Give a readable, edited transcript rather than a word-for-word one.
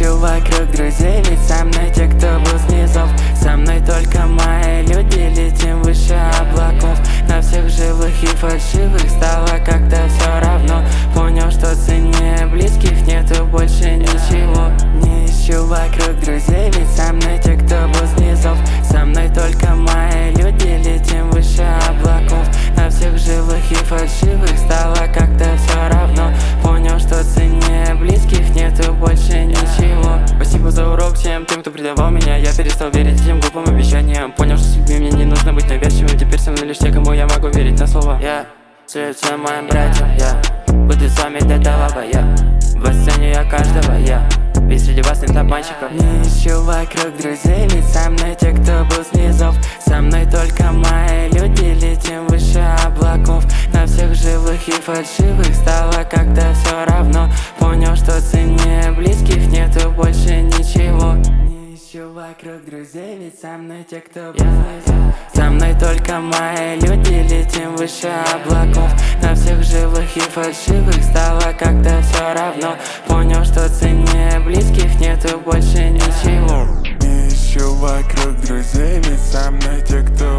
ищу вокруг друзей, ведь со мной те, кто был снизов. Со мной только мои люди, летим выше облаков. На всех живых и фальшивых стало как-то все равно. Понял, что ценнее близких нету больше ничего. Не ищу вокруг друзей, ведь со мной те, кто был снизов. Со мной только мои люди, летим выше облаков. На всех живых и фальшивых стало как-то все равно. Понял, что ценнее близких нету больше ничего. Спасибо за урок всем тем, кто предавал меня. Я перестал верить этим глупым обещаниям. Понял, что судьбе мне не нужно быть навязчивым. Теперь со мной лишь те, кому я могу верить на слово. Я след всем моим братьям, я буду с вами до того боя. Восценю я каждого, я ведь среди вас нет обманщиков. Не ищу вокруг друзей, ведь со мной те, кто был снизов. Со мной только мои люди, летим выше облаков. На всех живых и фальшивых стало как-то все равно. Понял, что ценнее близких нету больше ничего. Не ищу вокруг друзей, ведь со мной те, кто был снизов. Со мной только мои люди, летим выше облаков. На всех живых и фальшивых стало как-то все равно. Понял, что ценнее близких нету больше ничего. Не ищу вокруг друзей, ведь со мной те, кто